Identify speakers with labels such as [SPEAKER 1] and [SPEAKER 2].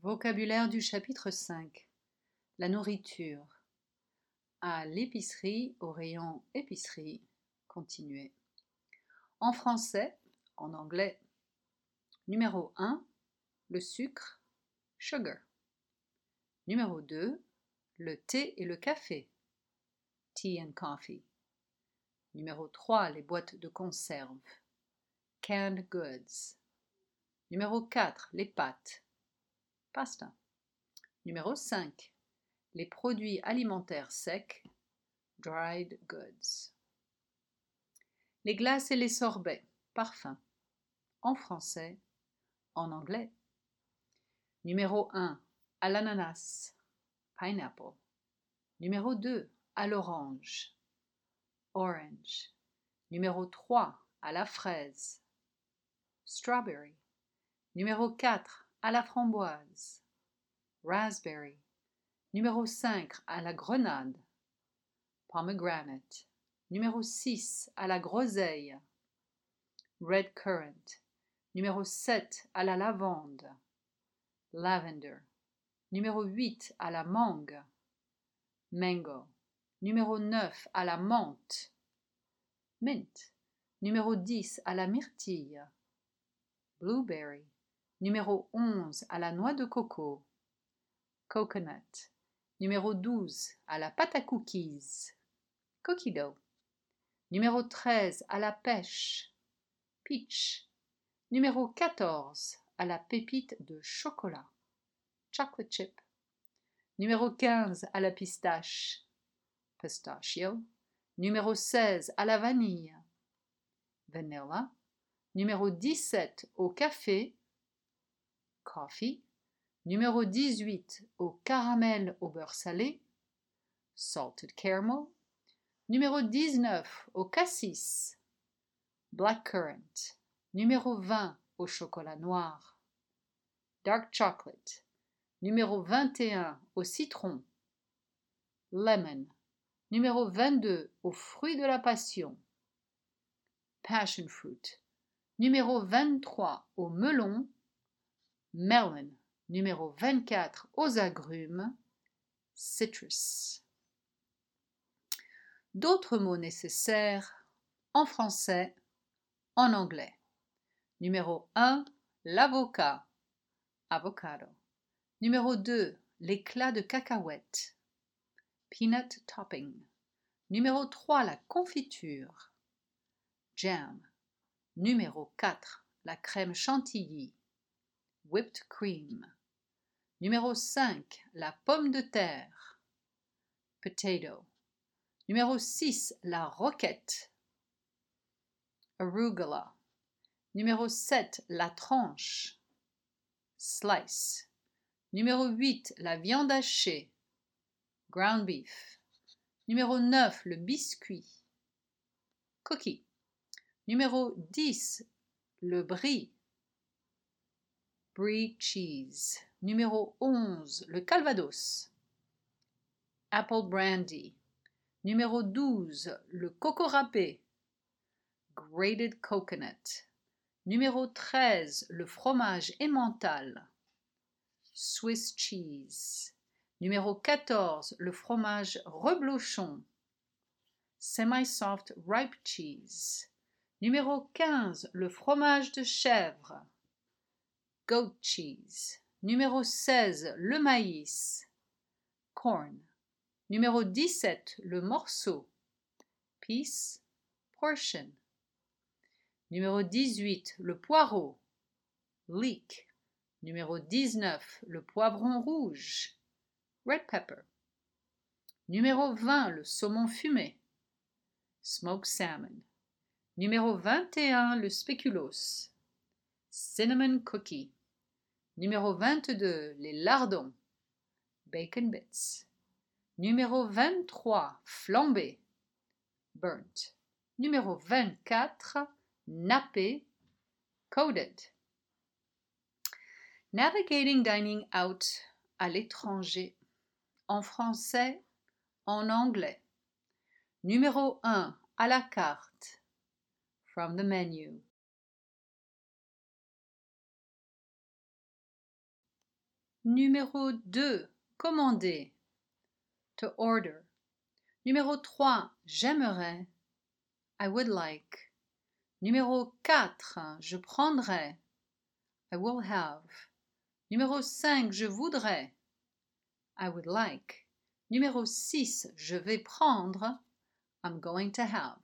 [SPEAKER 1] Vocabulaire du chapitre 5. La nourriture. À l'épicerie, au rayon épicerie, continuez. En français, en anglais. Numéro 1, le sucre, sugar. Numéro 2, le thé et le café, tea and coffee. Numéro 3, les boîtes de conserve, canned goods. Numéro 4, les pâtes, pasta. Numéro 5, les produits alimentaires secs, dried goods. Les glaces et les sorbets, parfums, en français, en anglais. Numéro 1, à l'ananas, pineapple. Numéro 2, à l'orange, orange. Numéro 3, à la fraise, strawberry. Numéro 4, à la framboise, raspberry. Numéro 5, à la grenade, pomegranate. Numéro 6, à la groseille, red currant. Numéro 7, à la lavande, lavender. Numéro 8, à la mangue, mango. Numéro 9, à la menthe, mint. Numéro 10, à la myrtille, blueberry. Numéro 11, à la noix de coco, coconut. Numéro 12, à la pâte à cookies, cookie dough. Numéro 13, à la pêche, peach. Numéro 14, à la pépite de chocolat, chocolate chip. Numéro 15, à la pistache, pistachio. Numéro 16, à la vanille, vanilla. Numéro 17, au café, coffee. Numéro 18, au caramel au beurre salé, salted caramel. Numéro 19, au cassis, blackcurrant. Numéro 20, au chocolat noir, dark chocolate. Numéro 21, au citron, lemon. Numéro 22, aux fruits de la passion, passion fruit. Numéro 23, au melon, melon. Numéro 24, aux agrumes, citrus. D'autres mots nécessaires en français, en anglais. Numéro 1, l'avocat, avocado. Numéro 2, l'éclat de cacahuète, peanut topping. Numéro 3, la confiture, jam. Numéro 4, la crème chantilly, whipped cream. Numéro 5, la pomme de terre, potato. Numéro 6, la roquette, arugula. Numéro 7, la tranche, slice. Numéro 8, la viande hachée, ground beef. Numéro 9, le biscuit, cookie. Numéro 10, le brie, brie cheese. Numéro 11, le calvados, apple brandy. Numéro 12, le coco râpé, grated coconut. Numéro 13, le fromage emmental, Swiss cheese. Numéro 14, le fromage reblochon, semi-soft ripe cheese. Numéro 15, le fromage de chèvre, goat cheese. Numéro 16, le maïs, corn. Numéro 17, le morceau, piece, portion. Numéro 18, le poireau, leek. Numéro 19, le poivron rouge, red pepper. Numéro 20, le saumon fumé, smoked salmon. Numéro 21, le spéculoos, cinnamon cookie. Numéro 22, les lardons, bacon bits. Numéro 23, flambé, burnt. Numéro 24, nappé, coated. Navigating dining out à l'étranger, en français, en anglais. Numéro 1, à la carte, from the menu. Numéro 2, commander. To order. Numéro 3, j'aimerais. I would like. Numéro 4, je prendrais. I will have. Numéro 5, je voudrais. I would like. Numéro 6, je vais prendre. I'm going to have.